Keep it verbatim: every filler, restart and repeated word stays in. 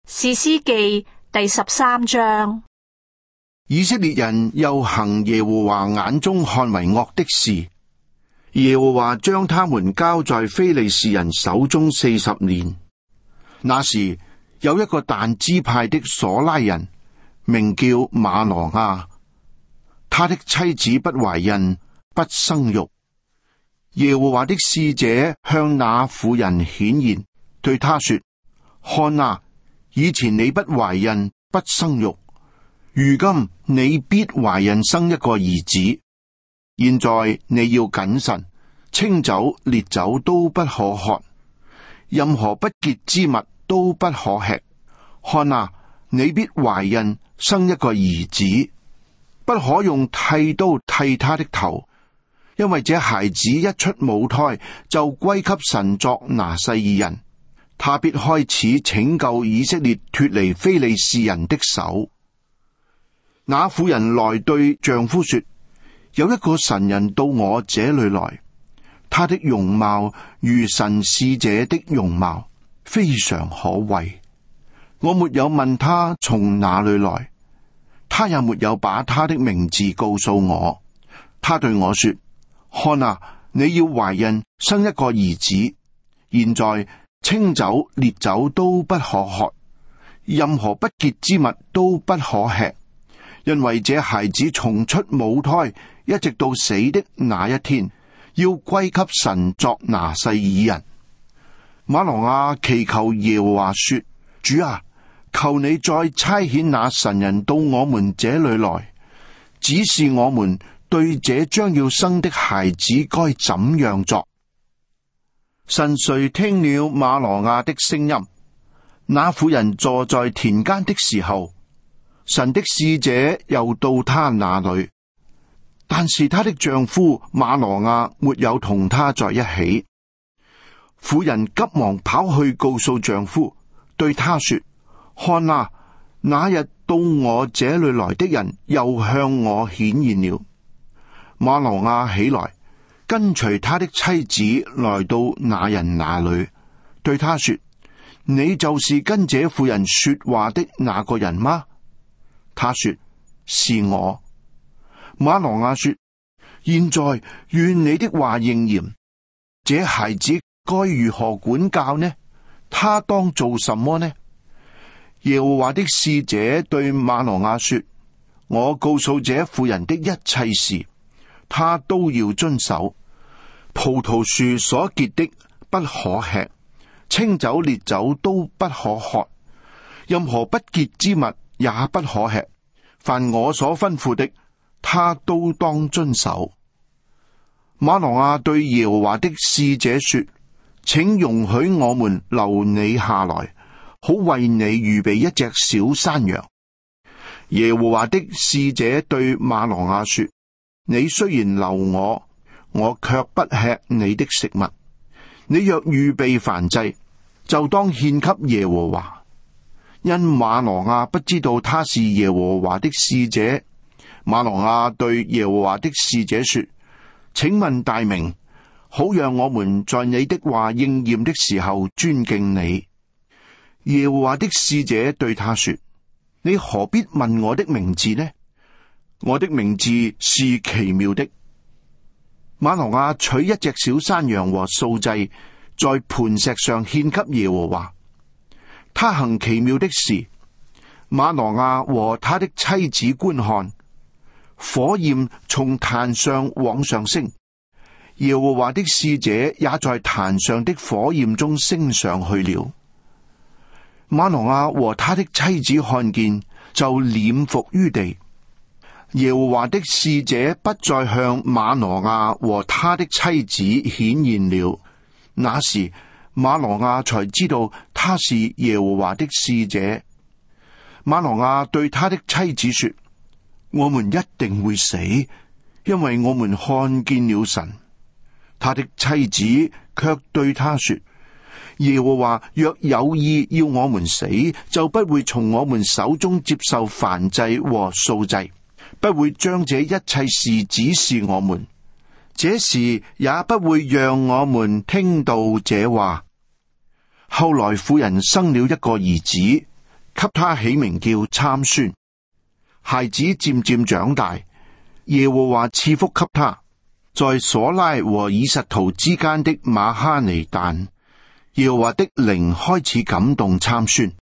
士師記第十三章。 以色列人又行耶和華眼中看為惡的事，耶和華將他們交在非利士人手中四十年。那時有一個但支派的瑣拉人，名叫瑪挪亞，他的妻子不懷孕，不生育。耶和華的使者向那婦人顯現，對他說：看啊，以前你不懷孕，不生育，如今你必懷孕生一個兒子。現在你要謹慎，清酒烈酒都不可喝，任何不潔之物都不可吃。看啊，你必懷孕生一個兒子，不可用剃刀剃他的頭，因為這孩子一出母胎就歸給神作拿細耳人，他必開始拯救以色列脫離非利士人的手。那婦人來對丈夫說：有一個神人到我這裏來，他的容貌如神使者的容貌，非常可畏。我沒有問他從哪裏來，他也沒有把他的名字告訴我。他對我說：看啊，你要懷孕生一個兒子。現在清酒烈酒都不可喝，任何不潔之物都不可吃，因為這孩子從出母胎一直到死的那一天，要歸給神作拿細耳人。瑪挪亞祈求耶和華說：主啊，求你再差遣那神人到我們這裏來，指示我們對這將要生的孩子該怎樣作。神垂聽了瑪挪亞的聲音。那婦人坐在田間的時候，神的使者又到她那裏，但是她的丈夫瑪挪亞沒有同她在一起。婦人急忙跑去告訴丈夫，對他說：看啊，那日到我這裏來的人又向我顯現了。瑪挪亞起來，跟隨他的妻子來到那人那裏，對他說：你就是跟這婦人說話的那個人嗎？他說：是我。瑪挪亞說：現在願你的話應驗，這孩子該如何管教呢？他當做什麼呢？耶和華的使者對瑪挪亞說：我告訴這婦人的一切事，他都要遵守。葡萄樹所結的不可吃，清酒烈酒都不可喝，任何不潔之物也不可吃。凡我所吩咐的，他都當遵守。瑪挪亞對耶和華的使者說：請容許我們留你下來，好為你預備一隻小山羊。耶和華的使者對瑪挪亞說：你雖然留我，我卻不吃你的食物。你若預備燔祭，就當獻給耶和華。因瑪挪亞不知道他是耶和華的使者，瑪挪亞對耶和華的使者說：請問大名，好讓我們在你的話應驗的時候尊敬你。耶和華的使者對他說：你何必問我的名字呢？我的名字是奇妙的。瑪挪亞取一隻小山羊和素祭，在磐石上獻給耶和華。他行奇妙的事。瑪挪亞和他的妻子觀看，火焰從壇上往上升，耶和華的使者也在壇上的火焰中升上去了。瑪挪亞和他的妻子看見，就臉伏於地。耶和華的使者不再向瑪挪亞和他的妻子顯現了。那時瑪挪亞才知道他是耶和華的使者。瑪挪亞對他的妻子說：我們一定會死，因為我們看見了神。他的妻子卻對他說：耶和華若有意要我們死，就不會從我們手中接受燔祭和素祭，不會將這一切事指示我們，這時也不會讓我們聽到這話。後來婦人生了一個兒子， 給他起名叫參孫。孩子漸漸長大，耶和華賜福給他，在瑣拉和以實陶之間的瑪哈尼但，耶和華的靈開始感動參孫。